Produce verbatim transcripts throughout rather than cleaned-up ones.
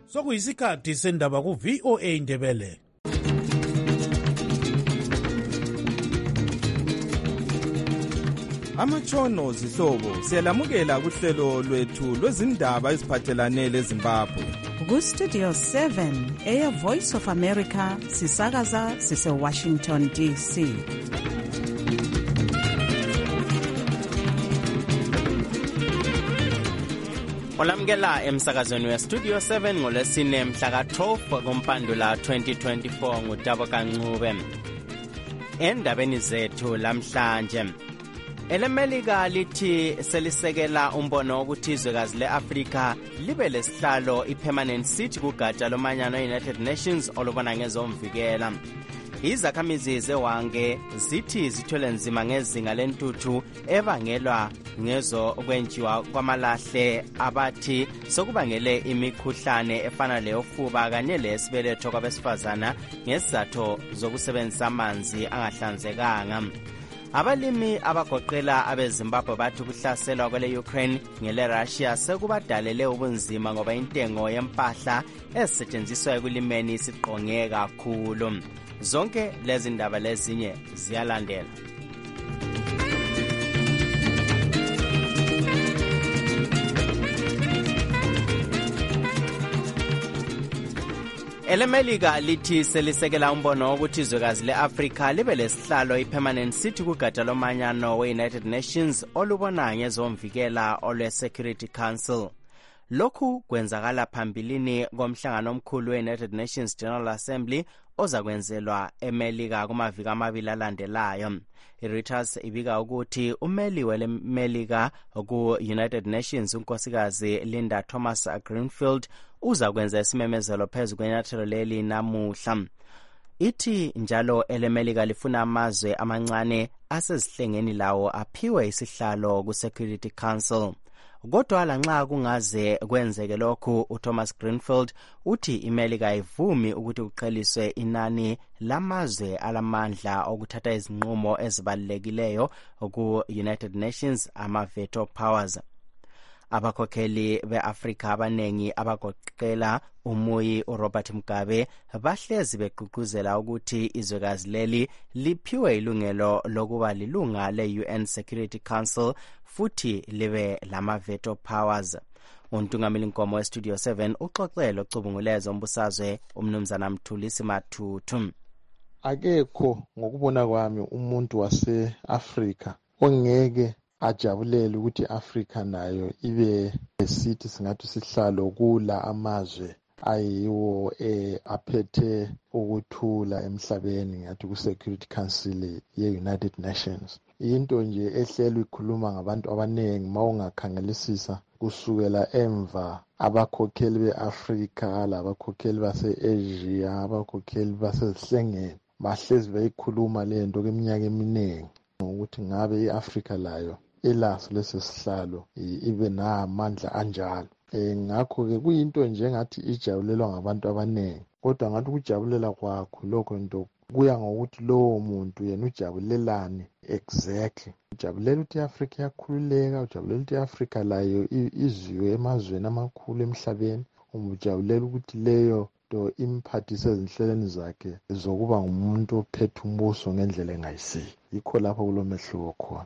sokuyisikhathi sendaba ku-V O A Ndebele. Amatshono zihlobo siyalamukela kuhlelo lwethu lwezindaba eziphathelane leZimbabwe. Ku-Studio seven, Air Voice of America, sisakaza sise-Washington D C. Olamukela emsakazweni we-Studio seven ngolwesine mhla ka-twelve kuMpandula twenty twenty-four nguTabo Kancube. Endabeni zethu lamhlanje, elemelika lithi selisekela umbono wokuthi izwekazi le-Afrika libe lesihlalo i-permanent seat kugatsha lomanyano e-United Nations olubona ngezomvikela. Izakhamizi zewange zithi zithwele nzima ngezinga lentuthu ebangelwa ngezo kwenjiwa kwamalahle abathi sokubangele imikhuhlane efana leyofuba kanye lesibeletho kwabesifazana ngesizathu zokusebenzisa amanzi angahlanzekanga. Abalimi abagoqela abeZimbabwe bathi ukuhlaselwa kwele Ukraine ngele Russia sekubadalele ubunzima ngoba intengo yempahla ezisetshenziswa ekulimeni isiqonge kakhulu. Zonke lezi ndaba lezinye ziyalandela. Elemelika lithi selisekela umbono wokuthi izwekazi le-Afrika libe lesihlalo i-permanent seat kugatsha lomanyano we-United Nations olubona ngezomvikela olwe-Security Council. Lokhu kwenzakala phambilini komhlangano omkhulu we-United Nations General Assembly ozakwenzelwa eMelika kumaviki amabili alandelayo. I-Reuters ibika ukuthi umeli welemelika ku-United Nations unkosikazi Linda Thomas Greenfield uzakwenza isimemezelo phezu kwenyathelo leli namuhla. Ithi njalo elemelika lifuna amazwe amancane asezihlengeni lawo aphiwe isihlalo ku-Security Council. Kodwa lanxa kungaze kwenzeke lokhu, uThomas Greenfield uthi iMelika ayivumi ukuthi kuqheliswe inani lamazwe alamandla okuthatha izinqumo ezibalulekileyo ku-United Nations ama-veto powers. Abakhokheli be-Afrika abanengi abagoqela umuyi uRobert Mugabe bahlezi begqugquzela ukuthi izwekazi leli liphiwe ilungelo lokuba lilunga le-U N Security Council futhi libe lama-veto powers. Untungameli Nkomo we-Studio seven uxoxele ocubunguleza umbusazwe umnumzana Mthulisi Mathuthu. Akekho ngokubona kwami umuntu wase-Afrika ongeke ajabulele ukuthi i-Afrika nayo ibe esithi singathi sihlalo kula amazwe ayiwo eh, aphethe ukuthula emhlabeni ngathi ku-Security Council ye-United Nations. Into nje ehlelwe ikhuluma ngabantu abanengi mawungakhangelisisa kusukela emva abakhokheli be-Afrika labakhokheli base-Asia abakhokheli basezihlengeni bahlezi beyikhuluma lento kweminyaka eminingi ukuthi ngabe i-Afrika layo elaso lesi sihlalo ibe namandla anjalo. E, ngakho-ke kuyinto nje ngathi ijabulelwa ngabantu abaningi, kodwa ngathi ukujabulela kwakho lokho nto kuya ngokuthi lowo muntu yena ujabulelani exactly. Ujabulela ukuthi i-Afrika iyakhululeka, ujabulela ukuthi i-Afrika layo izwiwe emazweni amakhulu emhlabeni, ujabulela ukuthi leyo nto imphathise ezinhlelweni zakhe zokuba ngumuntu ophethe umbuso ngendlela engayisiyo. Yikho lapho kulomehluko khona.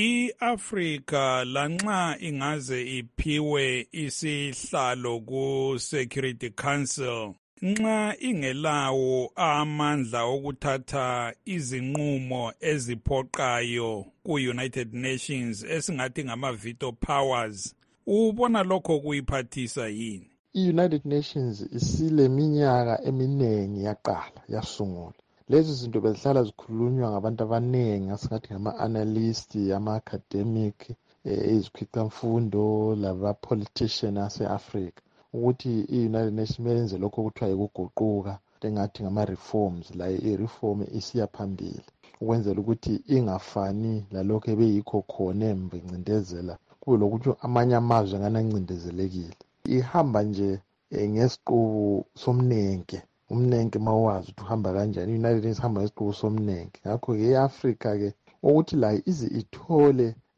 I-Afrika lanxa ingaze iphiwe isihlalo ku-Security Council, nxa ingelawo amandla okuthatha izinqumo eziphoqayo ku-United Nations esingathi ngama-veto powers, ubona lokho kuyiphathisa yini? I-United Nations isile minyaka eminengi yaqala yasungula. Lezi zinto bezihlala zikhulunywa ngabantu abanengi asingathi ngama-analyst, ama-academic, izikhwicamfundo laba-politician ase-Afrika ukuthi i-United Nations meyenze lokho kuthiwa yikuguquka engathi ngama-reforms la i-reform isiya phambili ukwenzela ukuthi ingafani lalokho ebeyikho khona emva incindezela kube lokuthi amanye amazwe nganancindezelekile. Ihamba nje ngesiqubu somnenke. Umnenke mawazi ukuthi uhamba kanjani. I-United Nations ihamba ngesiqubu somnenke. Ngakho-ke i-Afrika-ke ukuthi la ize ithole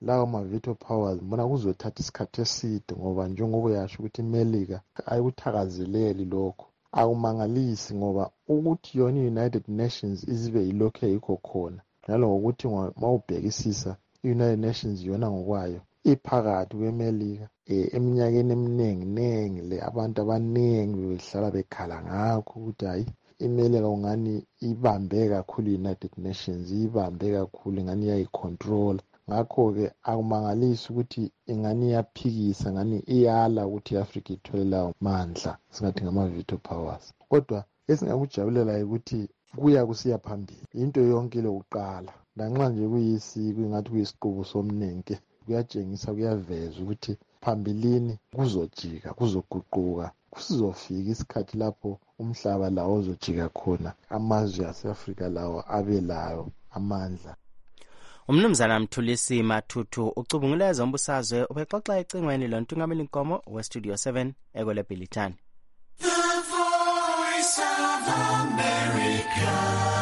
lawo ma-veto powers mbona kuzothatha isikhathi eside ngoba njengoba uyasho ukuthi imelika ayikuthakazeleli lokho. Akumangalisi ngoba ukuthi yona i-United Nations izibe yilokhu yikho khona njalo ngokuthi mawubhekisisa i-United Nations yona ngokwayo iphakathi kwemelika um eminyakeni eminingi nengi le abantu abaningi behlala bekhala ngakho ukuthi hayi imelika ungani ibambe kakhulu i-United Nations, ibambe kakhulu ingani iyayicontrol. Ngakho-ke akumangalisi ukuthi ingani iyaphikisa ngani iyala ukuthi i-Africa ithole lawo mandla singathi ngama-veto powers. Kodwa esingakujabulela ukuthi kuya kusiya phambili into yonke lokuqala lanxa nje kuyisiko ingathi kuyisiqubu somnenke kuyatshengisa kuyaveza ukuthi phambilini kuzojika kuzoguquka kusizofika isikhathi lapho umhlaba lawo uzojika khona amazwe ase-Afrika lawo abe layo amandla. Umnumzana Mthulisi Mathuthu ucubungula zombusazwe ubexoxa ecingweni lontungameli Nkomo we-Studio seven ekwele Bhilitani. The Voice of America,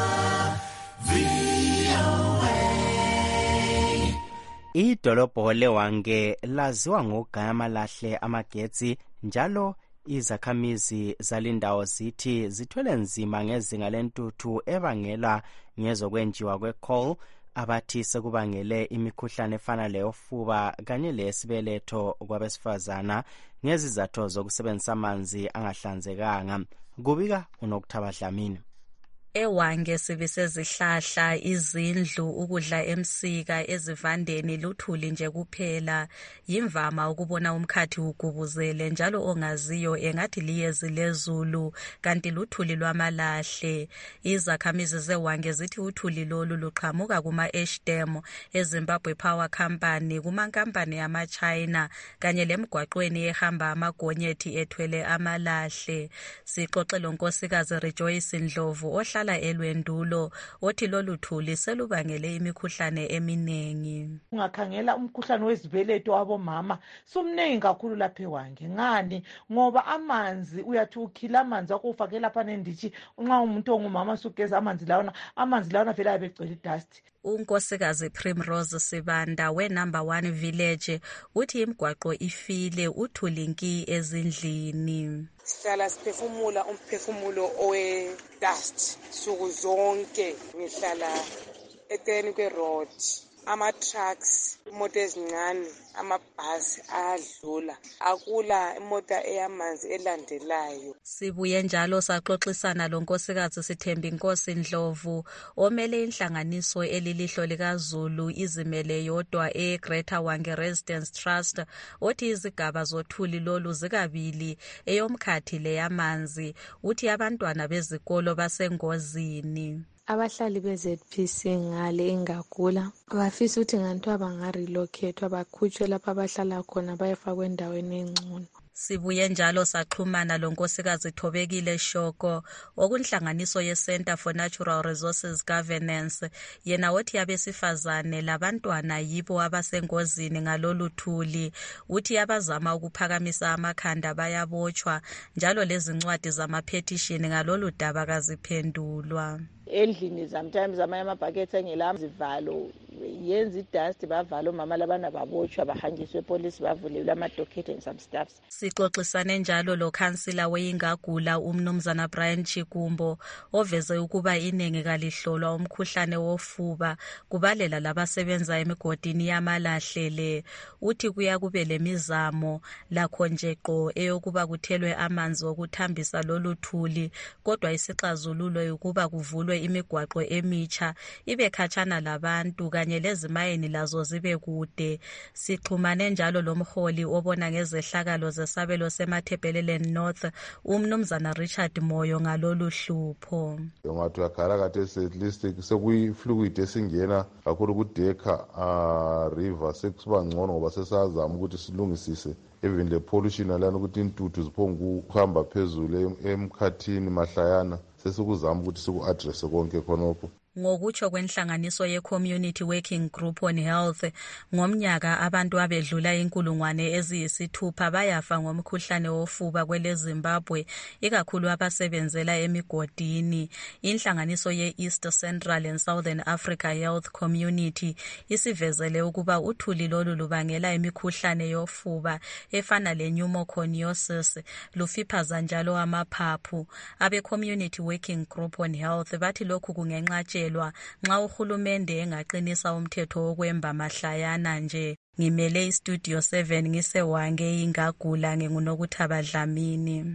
V O A. Idolobho leWange laziwa ngogaya amalahle amagetsi njalo izakhamizi zalindawo zithi zithwele nzima ngezinga lentuthu ebangela ngezokwenjiwa kwe-coal abathi sekubangele imikhuhlane efana leyofuba kanye lesibeletho kwabesifazana ngezizathu zokusebenzisa amanzi angahlanzekanga. Kubika uNokuthaba Dlamini. EWange sibisezihlahla, izindlu, ukudla emsika, ezivandeni luthuli nje kuphela. Yimvama ukubona umkhathi ugubuzele njalo ongaziyo engathi liyezi lezulu kanti luthuli lwamalahle. Izakhamizi zeWange zithi uthuli lolu luqhamuka kuma-Ash Dam, eZimbabwe Power Company, kumankampani yama-China kanye lemgwaqweni ehamba amagonyethi ethwele amalahle. Sixoxe lonkosikazi Rejoice Ndlovu ohlala elwendulo othi lolu thuli selubangele imikhuhlane eminingi. Ungakhangela umkhuhlane wezibeletho wabomama sumningi kakhulu lapha eWange. Ngani? Ngoba amanzi uyathi ukhila amanzi akho ufake lapha nenditshi nxa umuntu ongumama sugeza amanzi lawana amanzi lawana vele ayebegcwele dust. Unkosikazi Primrose Sibanda we number one village uthi imgwaqo ifile uthuli nki ezindlini. Sihlala siphefumula umphefumulo owe dust suku zonke, ngihlala eceleni kwe-road. Ama-trucks, imoto ezincane, amabhasi ayadlula, akula imota eyamanzi elandelayo. Sibuye njalo saxoxisana lonkosikazi Sithembi Inkosi Ndlovu omele inhlanganiso elilihlo likaZulu izimele yodwa e-Greater Wange Residence Trust othi izigaba zothuli lolu zikabili eyomkhathi leyamanzi. Uthi abantwana bezikolo basengozini. Abahlali be-Z P C ngale ingagula bafisa ukuthi nganthiwa bangarelocate bakhutshwe lapha abahlala khona bayefakwa endaweni engcono. Sibuye njalo saxhumana lonkosikazi Thobekile Shoko okunhlanganiso ye-Center for Natural Resources Governance, yena othi abesifazane labantwana yibo abasengozini ngalolu thuli. Uthi abazama ukuphakamisa amakhanda bayabotshwa njalo lezi ncwadi zama-petition ngalolu daba kaziphendulwa. Endlini sometimes amanye amabhakethe engela zivalo yenza idust bavalo mama labana babotshwa bahanjiswe epolice bavulelwe ama-docket and some stuffs. Sixoxisane njalo lo councillor weingagula umnumzana Brian Chikumbo oveze ukuba iningi kalihlolwa umkhuhlane wofuba kubalela labasebenza emigodini yamalahle le. Uthi kuya kube lemizamo lakho nje qo eyokuba kuthelwe amanzi okuthambisa lolu thuli, kodwa isixazululo ukuba kuvulwe imigwaqo emitsha ibe khatshana labantu kanye lezimayini lazo zibe kude. Sixhumane njalo lomholi obona ngezehlakalo zesabelo seMathebhelelen North umnumzana Richard Moyo ngalolu hlupho. Ngathi yakhala kade at least sekuyifluid esingena kakhulu kudeka uh, river sekuba ngcono ngoba sesazama ukuthi silungisise even le pollution alana ukuthi intuthu ziphonga ukuhamba phezulu emkhathini mahlayana sesikuzama ukuthi siku-address konke khonokho. Ngokutsho kwenhlanganiso ye-Community Working Group on Health, ngomnyaka abantu abedlula inkulungwane eziyisithupha bayafa ngomkhuhlane wofuba kwele Zimbabwe, ikakhulu abasebenzela emigodini. Inhlanganiso ye-East Central and Southern Africa Health Community isivezele ukuba uthuli lolu lubangela imikhuhlane yofuba efana le-pneumoconiosis, lufiphaza njalo amaphaphu. Abe-Community Working Group on Health bathi lokhu kungenqatshelwa nxa uhulumende engaqinisa umthetho wokwemba mahlayana nje. Ngimele iStudio seven ngisewange ingagula nginguNokuthaba Dlamini.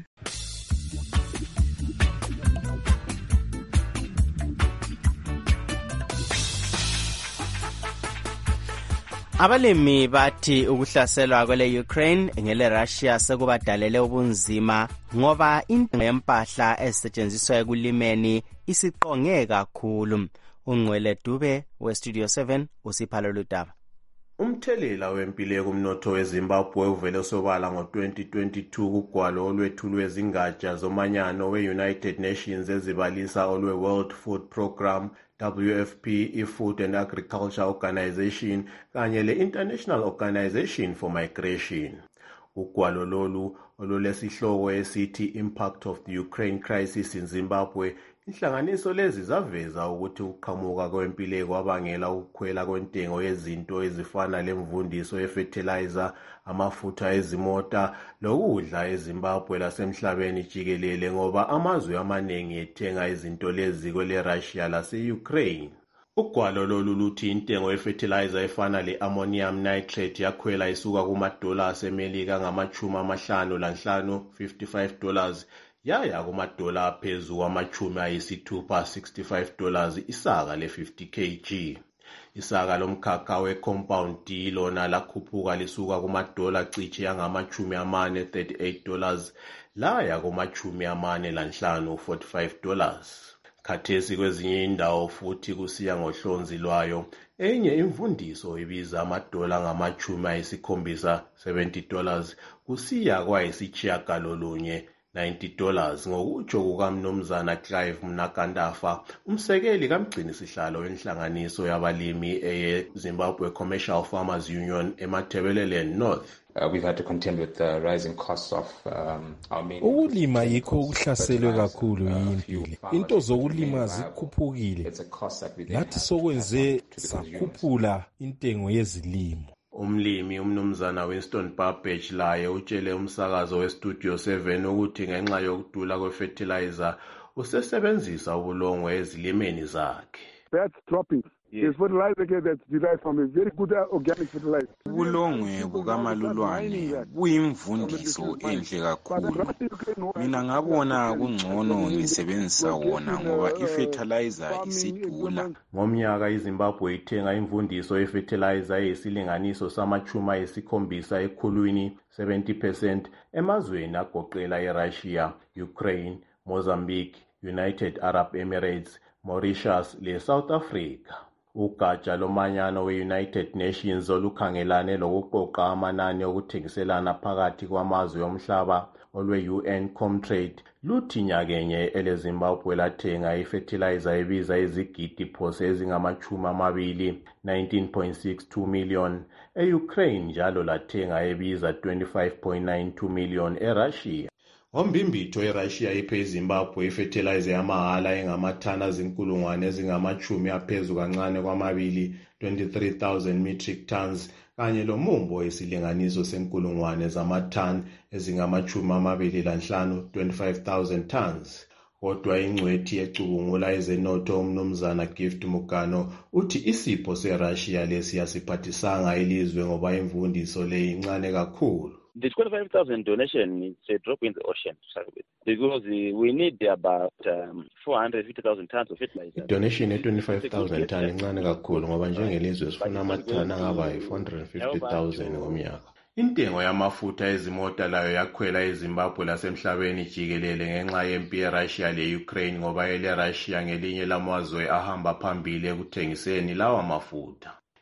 Abalimi bathi ukuhlaselwa kwele Ukraine ngele Russia sekubadalele ubunzima ngoba intengo yempahla esetshenziswa ekulimeni isiqonge kakhulu. Ungwele Dube weStudio seven usiphalo ludaba. Umthelela wempilo kumnotho weZimbabwe uvele sobala ngo-twenty twenty-two kugwalo olwethulwe zingatsha zomanyano we-United Nations ezibalisa olwe-World Food Programme, W F P, i-Food and Agriculture Organization kanye le-International Organization for Migration. Ugwalo lolu olulesihloko esithi Impact of the Ukraine Crisis in Zimbabwe, inhlanganiso lezi zaveza ukuthi ukuqhamuka kwempilo kwabangela ukukhwela kwentengo yezinto ezifana lemvundiso yefertilizer, amafutha ezimota lokudla eZimbabwe lasemhlabeni jikelele ngoba amazwe amaningi ethenga izinto lezi kwele Russia lase-Ukraine. Ugwalo lolu luthi intengo yefertilizer efana le-ammonium nitrate yakhwela isuka kumadola asemelika ngamachumi amahlanu lanhlanu, fifty-five dollars, yaya kumadola aphezu kwamachumi ayisithupha, sixty-five dollars, isaka le-fifty kilograms. Isaka lomkhakha we-compound D lona lakhuphuka lisuka kumadola cishe yangamachumi amane, thirty-eight dollars, laya kumachumi amane lanhlanu, forty-five dollars. Khathesi kwezinye indawo futhi kusiya ngohlonzi lwayo, enye imvundiso ibiza amadola ngamachumi ayisikhombisa, seventy dollars, kusiya kwayisitshiyagalolunye, ninety dollars, ngokutsho kukaMnumzana Clive Mnakandafa, umsekeli kamgcini sihlalo wenhlanganiso yabalimi eye Zimbabwe Commercial Farmers Union eMatabeleland North. Uh, we've had to contend with the rising costs of um, our main. Ukulima yikho ukuhlaselwe kakhulu yimpilo. Into zokulima zikhuphukile. Nathi sokwenze sakhuphula intengo yezilimo. Umlimi umnumzana Winston Babbage laye utshele umsakazo weStudio seven ukuthi ngenxa yokudula kwefertilizer usesebenzisa ubulongwe ezilimeni zakhe. That's dropping. Yes. Fertilizer that's derived from a very good organic fertilizer. Ubulongwe bukamalulwane buyimvundiso enhle kakhulu. Mina ngabona kungcono ngisebenzisa wona ngoba ifertilizer isidula. Ngomnyaka iZimbabwe ithenga imvundiso yefertilizer eyisilinganiso samachumi ayisikhombisa ekhulwini, seventy percent, emazweni agoqela eRussia, Ukraine, Mozambique, United Arab Emirates, Mauritius le-South Africa. Ugatsha lomanyano we-United Nations olukhangelane lokuqoqa amanani okuthengiselana phakathi kwamazwe omhlaba olwe-U N Comtrade luthi nyakenye eleZimbabwe lathenga ifertilizer ebiza izigidi phose ezingamachumi amabili, nineteen point six two million, e-Ukraine njalo lathenga ebiza twenty-five point nine two million eRussia. Ngombimbitho eRussia iphe iZimbabwe ifertilizer yamahala engamathana zinkulungwane ezingamachumi aphezu kancane kwamabili, twenty-three thousand metric tons, kanye lomumbo isilinganiso senkulungwane zamathani ezingamachumi amabili lanhlanu, twenty-five thousand tons. Kodwa ingcwethi ecubungula ezenotho umnumzana Gift Mugano uthi isipho seRussia lesiyasiphathisanga ilizwe ngoba imvundiso le incane kakhulu. The twenty-five thousand donation is a drop in the ocean to start with, because we need about um, four hundred fifty thousand tons of fertilizer. Donation e twenty-five thousand tani incane kakhulu ngoba njengelizwe sifuna amathana angaba four hundred fifty thousand ngomnyaka. Intengo yamafutha ezimota layo yakhwela eZimbabwe lasemhlabeni jikelele ngenxa yempi yeRussia le-Ukraine ngoba ele Russia ngelinye lamazwe ahamba phambili ekuthengiseni lawa mafutha.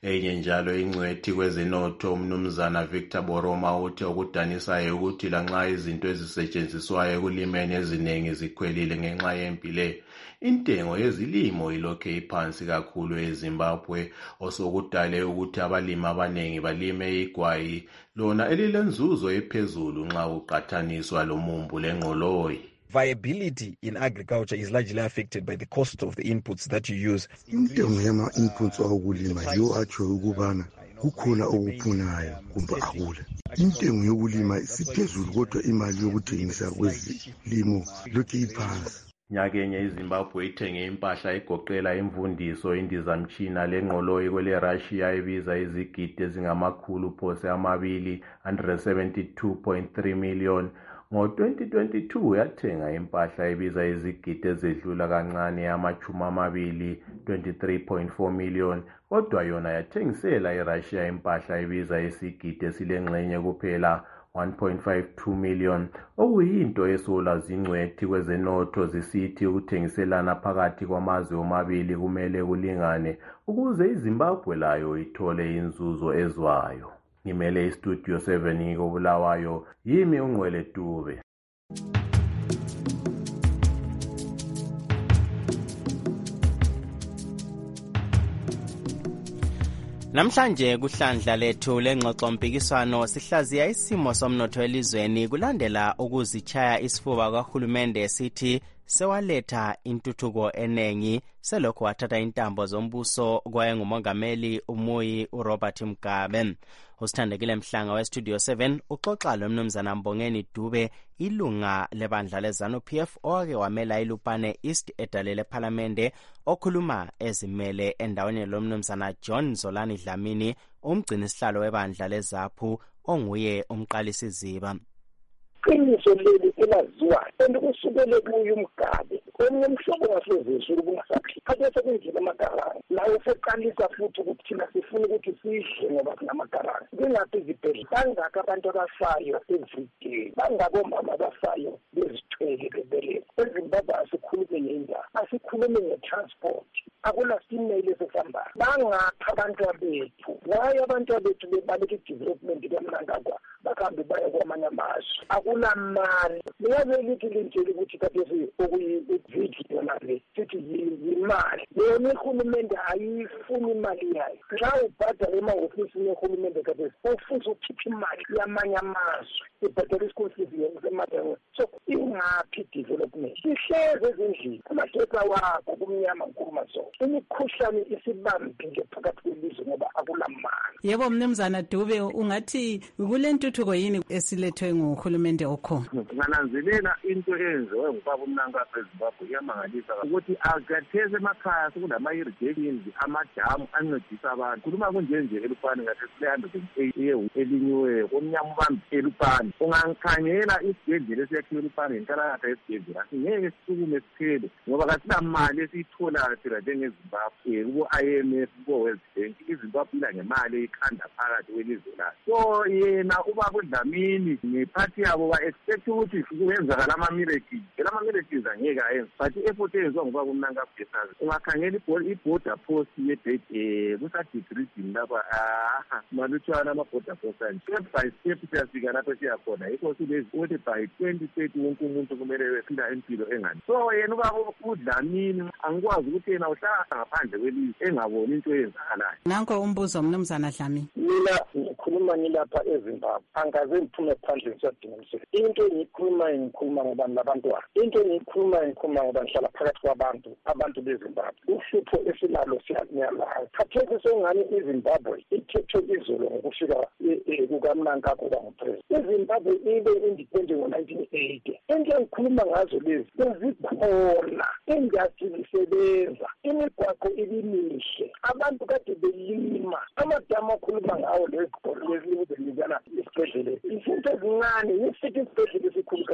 Enye njalo ingcwethi kwezenotho umnumzana Victor Boroma uthi okudanisayo ukuthi lanxa izinto ezisetshenziswayo ekulimeni eziningi zikhwelile ngenxa yempile, intengo yezilimo ilokhe iphansi kakhulu eZimbabwe, osokudale ukuthi abalimi abaningi balime igwayi lona elilenzuzo ephezulu nxa kuqathaniswa lomumbu lengqoloyi. Viability in agriculture is largely affected by the cost of the inputs that you use. Intengo yama-inputs awokulima yiwo atsho ukubana kukhona okuphunayo kumbe akula. Intengo yokulima isiphezulu kodwa imali yokuthengisa kwezilimo lokhu iphansi. Nyakenye iZimbabwe ithenge impahla egoqela imvundiso, indizamtshina lengqoloyi kwele Russia ibiza izigidi ezingamakhulu phose amabili one hundred seventy-two point three million. Ngo twenty twenty-two yathenga impahla ibiza izigidi ezedlula kancane amachumi amabili twenty-three point four million, kodwa yona yathengisela iRussia impahla ibiza isigidi esilengxenye kuphela one point five two million, okuyinto esola zingcwethi kwezenotho zisithi ukuthengiselana phakathi kwamazwe omabili kumele kulingane ukuze iZimbabwe layo ithole inzuzo ezwayo. Ngimele iStudio seven koBulawayo, yimi uNgcwele Dube. Namhlanje kuhlandla lethu lengxoxo mpikiswano sihlaziya isimo somnotho elizweni kulandela ukuzichaya isifuba kahulumende sithi sewaletha intuthuko enengi selokho wathatha intambo zombuso kwayengumongameli umuyi uRobert Mugabe. Usithandekile Mhlanga weStudio seven uxoxa lomnumzana Mbongeni Dube, ilunga lebandla leZANU-P F owake wamela iLupane East edalele ePhalamende, okhuluma ezimele endaweni lomnumzana John Zolani Dlamini, umgcini sihlalo webandla leZAPHU onguye umqalisi ziba. Iqiniso leli elaziwa elikusukele kuyo uMgabe omnye umhlobo wasezulu kungasaphili kade sekwenjile amagaranga lawo seqalisa futhi ukuthi thina sifuna ukuthi sihle ngoba sinamagaranga kungathi izibhedlela bangaka abantu abafayo everyday, bangako omama abafayo bezithwele bebelethe. eZimbabwe asikhulume ngendaba, asikhulume ngetransport, akula simile esihambayo. Bangapha abantu bethu, waye abantu bethu bebaleka i-development kwamnangagwa bakambe baya kwamanye amazwe, akula mali. Liyaze lithi lintshela ukuthi kade okuyi-video nale sithi yimali. Yona ihulumende ayifuni imali yayo. Nxa ubhadala emahofisini ehulumende kade ufuze ukhiphe imali yamanye amazwe, ibhadala isikole semali. So ingaphi development? Sihleze ezindlini, amagetsi wakho kumnyama nkuruma zonke. Imikhuhlane isibambile phakathi kwelizwe ngoba akula mali. Yebo mnumzana Dube, ungathi kule ntuthuko yini esilethwe nguhulumende okhona? Ngananzelela into eyenziwe ngubaba uMnangagwa eZimbabwe iyamangalisa ukuthi akatheze emakhaya sekunama-irrigations, amadamu ancedisa abantu. Khuluma kunjenje eLupane ngathi sile one hundred eight elinyiweyo omnyama ubambi eLupane. Ungangikhangela isibhedlela esiyakhiwe eLupane ngenkalakatha yesibhedlela ngeke sisukume siphele ngoba kasinamali esiyitholayo thina njengeZimbabwe kubo-I M F kubo-World Bank. iZimbabwe ila ngemali eyikhanda phakathi kwelizwe layo. So yena ubaba uDlamini nephathi yabo ba-expect ukuthi kuyenzakala ama-miracles. Phela ama-miracles angeke ayenze, but i-effort eyenziwa ngubaba uMnangagwa sazi. Ungakhangela i-border post ye-date kusa-degreeding lapha malutshwana ama-border post anje. Step by step siyafika lapho siyakhona. Yikho silezi ukuthi by twenty thirty wonke umuntu kumele wephila impilo engani. So yena ubaba uDlamini angikwazi ukuthi yena uhlala ngaphandle kwelizwe engaboni into eyenzakalayo. Nanko umbuzo mnumzana Dlamini. Mina ngikhuluma ngilapha eZimbabwe, angaze ngiphume phandle ngisadingisela. Into engiyikhulumayo ngikhuluma ngobantu labantwana. Into engiyikhulumayo ngikhuluma ngoba ngihlala phakathi kwabantu, abantu beZimbabwe. Uhlupho esinalo siyanyalayo. Khathesi sengani iZimbabwe ithethwe izolo ngokufika kukaMnangagwa bangupresident. iZimbabwe ibe independent ngo-nineteen eighty. Into engikhuluma ngazo lezi bezikhona, industry lisebenza, imigwaqo ibimihle, abantu kade belima, amadamu akhuluma ngawo lezikole lezibuzelizana isibhedlela. Izinto ezincane, yisithi isibhedlela esikhulu kade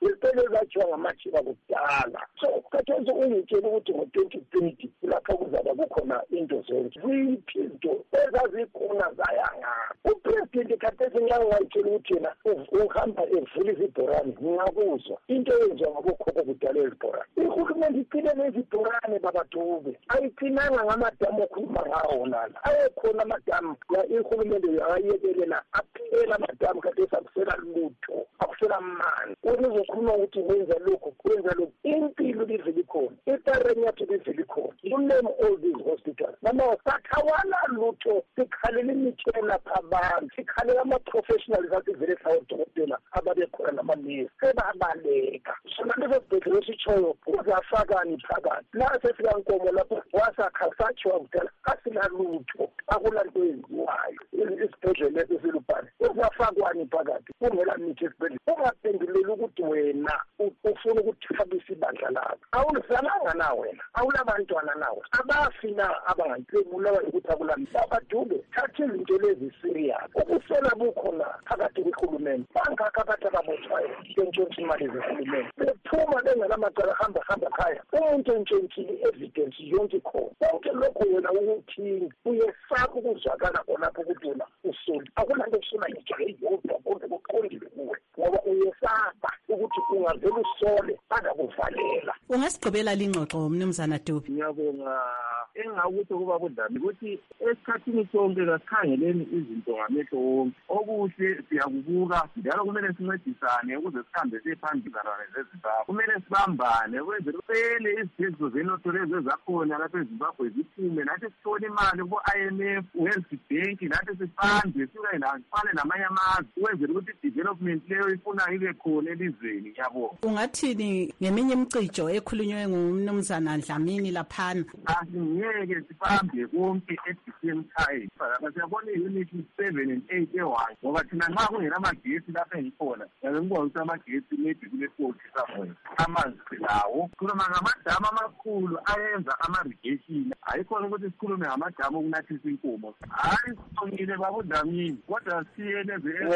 izibhedlela ezakhiwa ngamachiba kudala. So khathesi ungitshela ukuthi ngo-twenty thirty lapho kuzaba kukhona into zonke ziphi izinto ezazikhona zayanga. Upresident khathesi ngiyangitshela ukuthi yena uhamba evula izibhorane ngiyakuzwa into eyenziwa ngabokhokho kudala ezibhorane. Uhulumeni iqine nezibhorane babaDube ayiqinanga ngamadamu okhuluma ngawo lana ayekhona amadamu ya ihulumeni ayayekelela aphela amadamu khathesi akusela lutho akusela amanzi. Uzokhuluma ukuthi wenza lokho wenza lokho impilo livele khona itareni yathu livele khona. You name all these hospitals mama sakhawana lutho sikhalela imitshela phabantu sikhalela ama-professionals asivele sawodokotela ababekhona namanesi sebabaleka. Sona leso sibhedlela esitshoyo uzafakani phakathi la sefika nkomo lapho wasakha sakhiwa kudala asila lutho akulanto eyenziwayo. Isibhedlela leso silubhane uzafakwani phakathi kungela mithi esibhedlela. Ungaphenduleli ukuthi wena ufuna ukuthabisa ibandla lakho awulizalanga na wena awulabantwana nawe abafina abangayihlebulawa ukuthi akulamisa babaDube thatha izinto lezi serious. Ubusela bukhona phakathi kohulumeni bangakho abantu ababotshwayo bentshontsha imali zehulumeni bephuma bengelamacala hamba hamba khaya umuntu entshontshile evidence yonke khona. Konke lokho wena ukuthinga uyesaba ukuzwakala khonapho ukuthi wena usoli akulanto kusona ijele yodwa konke kuqondile kuwe ngoba uyesaba ukuthi ungavela usole bangakuvalela. Ungasigqibela lingxoxo mnumzana Dube? Ngiyabonga engakuthi kuba budlami ukuthi esikhathini sonke kasikhangeleni izinto ngamehlo wonke. Okuhle siyakubuka njalo kumele sincedisane ukuze sihambe siphambili nezimbabwe. Kumele sibambane ukwenzela uphele izithetho zenotho lezi ezakhona lapha eZimbabwe ziphume nathi sithole imali ku-I M F World Bank nathi sifande sifane namanye amazwe ukwenzela ukuthi i-development leyo ifuna ibe khona elizweni. Yabo ungathini ngeminye imicijo ekhulunywe ngumnumzana Dlamini laphana? Asingeke sibambe konke at the same time. Lapha siyabona i-unit seven and eight ewayo ngoba thina nxa kungenamagesi lapha engikhona yabe ngibona ukuthi amagesi maybe kule-forty somewhere amanzi silawo. Sikhuluma ngamadamu amakhulu ayenza ama-irrigation ayikhona ukuthi sikhulume ngamadamu okunathisa inkomo. Hayi sicongile babuDlamini kodwa siyele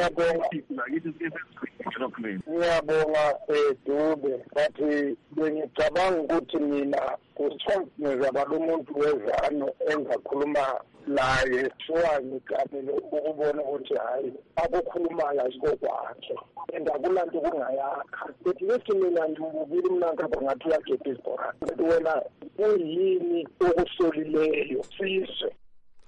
lakithi development. Ngiyabonga Dube bathi bengicabanga ukuthi mina kusongeza umuntu wezano engakhuluma laye siwangicabele ukubona ukuthi hayi akukhulumayo asikokwakhe endakulanto kungayakha ukuthi lethi mina ngibukile mnanka bangathi uyageda izibhorane ukuthi wena kuyini okusolileyo sizwe.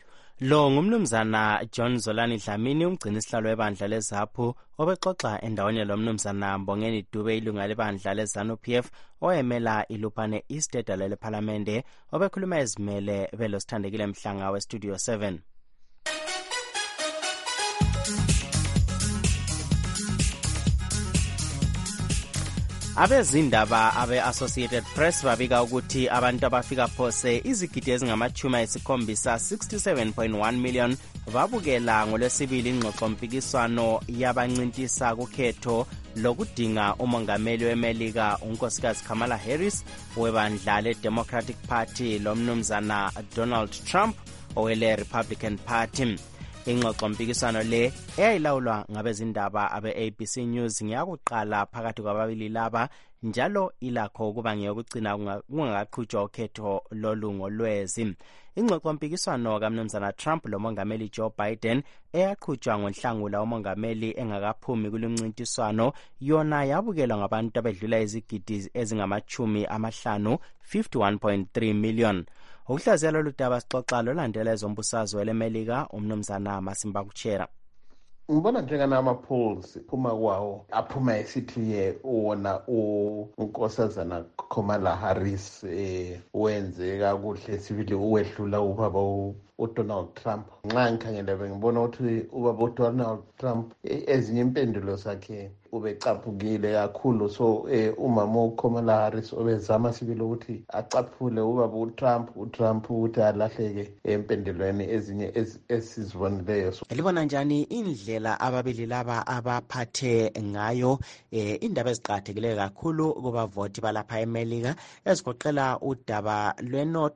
Lo ngumnumzana John Zolani Dlamini umgcini sihlalo webandla leZAPHU obexoxa endaweni lo mnumzana Mbongeni Dube ilunga lebandla leZANU P F oyemela ilupane East edala leParlamente obekhuluma ezimele belosithandekile Mhlanga we Studio seven. Abezindaba abe-Associated Press babika ukuthi abantu abafika phose izigidi ezingamachumi ayisikhombisa sixty-seven point one million babukela ngolwesibili ingxoxo mpikiswano yabancintisa kukhetho lokudinga umongameli weMelika unkosikazi Kamala Harris webandla le-Democratic Party lomnumzana Donald Trump owele Republican Party. Ingxoxo mpikiswano le eyayilawulwa ngabezindaba abe-A B C News ngiyakuqala phakathi kwababili laba njalo ilakho ukuba ngeyokugcina kungaqhutshwa ukhetho lolungo lwezi. Ingxoxo mpikiswano kaMnumzana Trump lomongameli Joe Biden eyaqhutshwa ngoNhlangula umongameli engakaphumi kulumncintiswano yona yabukelwa ngabantu abedlula izigidi ezingamachumi amahlanu fifty-one point three million. Ukuhlaziya lolu daba sixoxa lolandela ezombusazwe leMelika umnumzana Masimba Kuchera. Ngibona njengana ama-polls phuma kwawo aphuma esithi ye wona unkosazana Kamala Harris eh wenze kakuhle sibili uwehlula ubaba uDonald Trump. Nxa ngikhangela bengibona ukuthi ubaba uDonald Trump ezinye impendulo zakhe ubecaphukile kakhulu so eh umama uKamala Harris obezama sibili ukuthi acaphule ubaba uTrump uTrump ukuthi alahleke empendulweni ezinye esizibonileyo. Libona njani indlela ababili laba abaphathe ngayo eh indaba eziqathekileyo kakhulu kuba voti balapha eMelika ezigoqela udaba lwenotho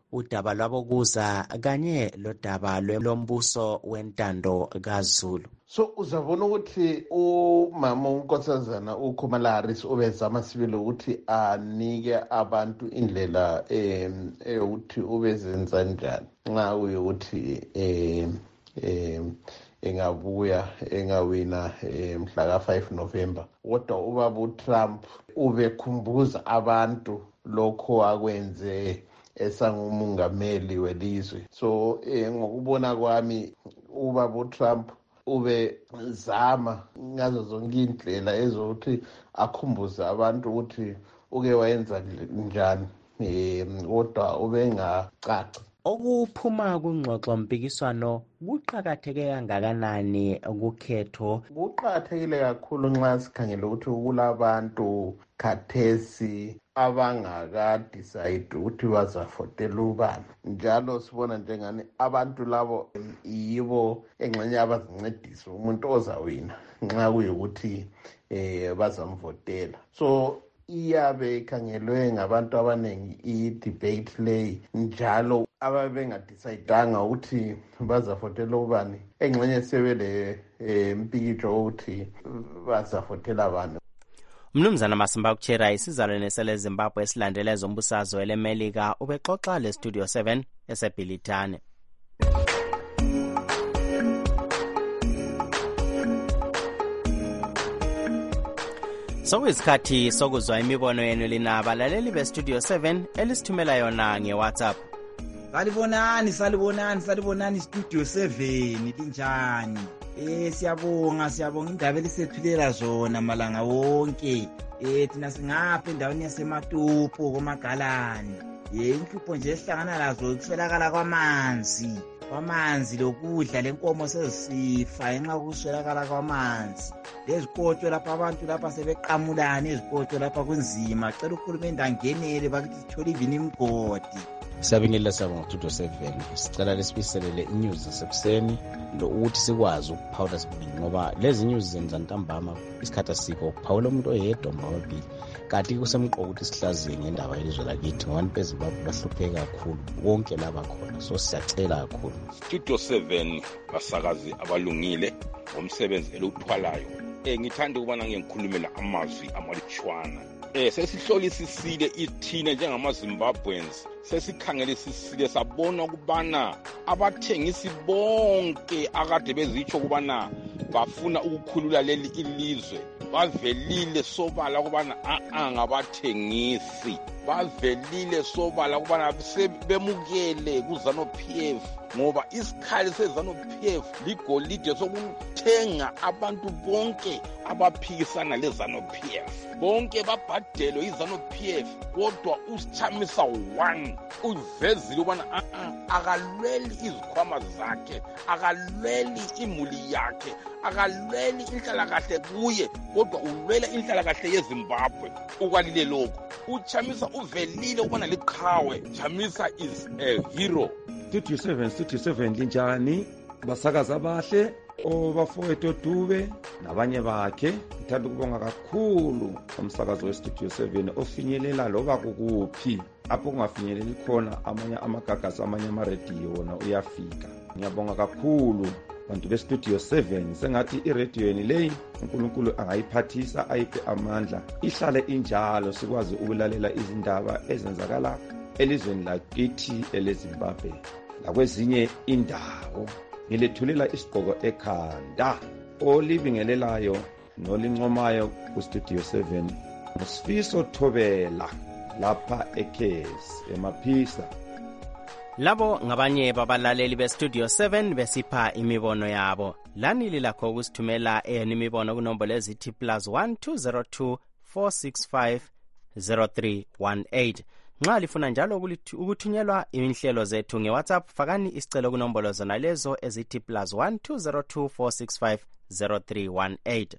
udaba lwabokuza kanye lodaba lombuso wentando kaZulu. So uzabona ukuthi umama uNkosazana uKhumalaris ubezama sibili ukuthi anike abantu indlela em eyokuthi ubezenza njani nxa uyukuthi em em engabuya engawina mhla ka five November. Kodwa ubaba uTrump ubekhumbuza abantu lokho akwenze esangumongameli welizwe. So eh, ngokubona kwami ubaba uTrump ube zama ngazo zonke indlela ezokuthi akhumbuze abantu ukuthi uke wayenza njani eh kodwa ubengacaci. Okuphuma kungxoxo mpikiswano kuqhakatheke kangakanani ukukhetho? Kuqhakathekile kakhulu nxa sikhangele ukuthi kulabantu khathesi abangaka decide ukuthi bazafotela ubani, njalo sibona njengani abantu labo yibo engxenye abazincedisa umuntu ozawina nxa kuyukuthi eh bazamvotela. So iyabe ikhangelwe ngabantu abanengi i-debate lay, njalo ababengadecayidanga ukuthi bazafotela ubani engxenye sebele mpikitsho ukuthi bazafotela abantu. Mnumzana Masimba Kuchera isizalwane sele Zimbabwe esilandela ezombusazwe leMelika ubexoxa le Studio seven eseBhilitane. Sokuyisikhathi sokuzwa imibono yenu lina abalaleli beStudio seven elisithumela yona ngeWhatsApp. Salibonani salibonani salibonani Studio seven linjani? Eh siyabonga siyabonga indaba elisethulela zona malanga wonke. Eh thina singapha endaweni yaseMatupo koMagalani. Eh inhlupho nje esihlangana lazo ukuswelakala kwamanzi. Kwamanzi lokudla lenkomo sezisifa enxa ukuswelakala kwamanzi. Lezikotsho lapha abantu lapha sebeqamulana ezikotsho lapha kunzima. Cela ukhulumende angenele bakithi sithole ivini imgodi. Siyabingelela sabonga Studio seven. Sicela lesibiselele inews zasekuseni lo ukuthi sikwazi ukuphawula sibili ngoba lezi news zenza ntambama isikhathi asikho ukuphawula umuntu oyedwa mawabili. Kanti kusemqoka ukuthi sihlaziye ngendaba yelizwe lakithi ngoba abantu beZimbabwe bahlupheka kakhulu wonke laba khona. So siyacela kakhulu Studio seven basakazi abalungile ngomsebenzi eluthwalayo. Eh ngithanda ukubana ngikhulumela amazwi amalutshwana. Eh sesihlolisisile ithina njengamaZimbabweans sesikhangelisisile sabona ukubana abathengisi bonke akade bezitsho ukubana bafuna ukukhulula leli ilizwe bavelile sobala ukubana a ngabathengisi bavelile sobala ukubana bemukele kuZanu P F ngoba isikhali seZanu P F ligolide sokuthenga abantu bonke abaphikisana leZanu P F bonke babhadelo iZanu P F kodwa uSichamisa one uvezile ubana akalweli izikhwama zakhe akalweli imuli yakhe akalweli inhlalakahle kuye kodwa ulwela inhlalakahle yeZimbabwe. Ukwalile lokho uChamisa uvelile ubana liqhawe. Chamisa is a hero. Studio seven Studio seven linjani basakaza abahle obafowethu Dube nabanye bakhe. Ngithanda ukubonga kakhulu umsakazo weStudio seven ofinyelela loba kukuphi apho kungafinyeleli khona amanye amagagasi amanye ama-radio wona uyafika. Ngiyabonga kakhulu bantu beStudio seven. Sengathi iradio yeni leyi uNkulunkulu angayiphathisa ayiphe amandla ihlale injalo sikwazi ukulalela izindaba ezenzakala elizweni lakithi eleZimbabwe nakwezinye indawo. Ngilethulela isigqoko ekhanda olibingelelayo nolincomayo kuStudio seven uSifiso Thobela lapha eKesi eMaphisa. Labo ngabanye babalaleli beStudio seven besipha imibono yabo. Lani lilakho ukusithumela imibono kunombolo ezithi plus one two zero two four six five zero three one eight. Nxa lifuna njalo ukuthunyelwa inhlelo zethu ngeWhatsApp fakani isicelo kunombolo zona lezo ezithi plus one two zero two four six five zero three one eight.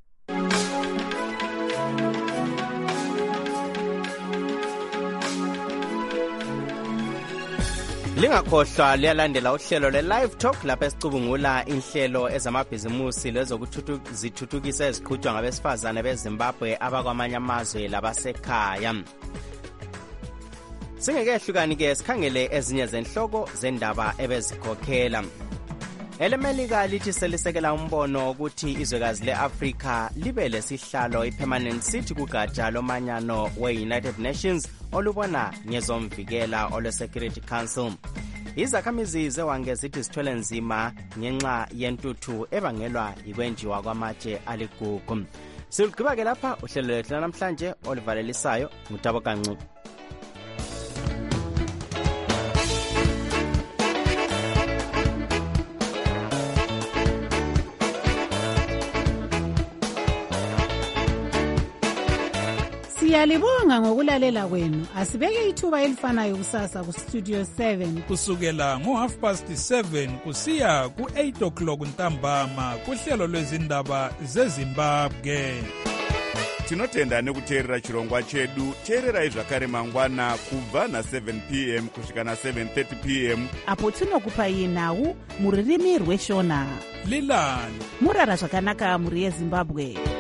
Lingakhohlwa liyalandela uhlelo le-Live Talk lapha esicubungula inhlelo ezamabhizimusi lezokuthuthukisa eziqhutshwa ngabesifazane beZimbabwe abakwamanye amazwe labasekhaya. Singekehlukani-ke sikhangele ezinye zenhloko zendaba ebezikhokhela. Elemelika lithi selisekela umbono ukuthi izwekazi le-Afrika libe lesihlalo i-permanent seat kugatsha lomanyano we-United Nations olubona ngezomvikela olwe-Security Council. Izakhamizi zewange zithi zithwele nzima ngenxa yentuthu ebangelwa yikwenjiwa kwamatshe aligugu. Silugqiba-ke lapha uhlelo lwethu namhlanje olivalelisayo ngutabo Kancu. Siyalibonga ngokulalela kwenu. Asibeke ithuba elifanayo kusasa ku Studio seven kusukela ngo half past seven kusiya ku eight o'clock ntambama kuhlelo lwezindaba zeZimbabwe. Tinotenda nekuteerera chirongwa chedu. Teererai zvakare mangwana kubva na seven p m kusvika na seven thirty p m apo tinokupai nhau muririmi rweshona. Lilani murara zvakanaka muri yeZimbabwe.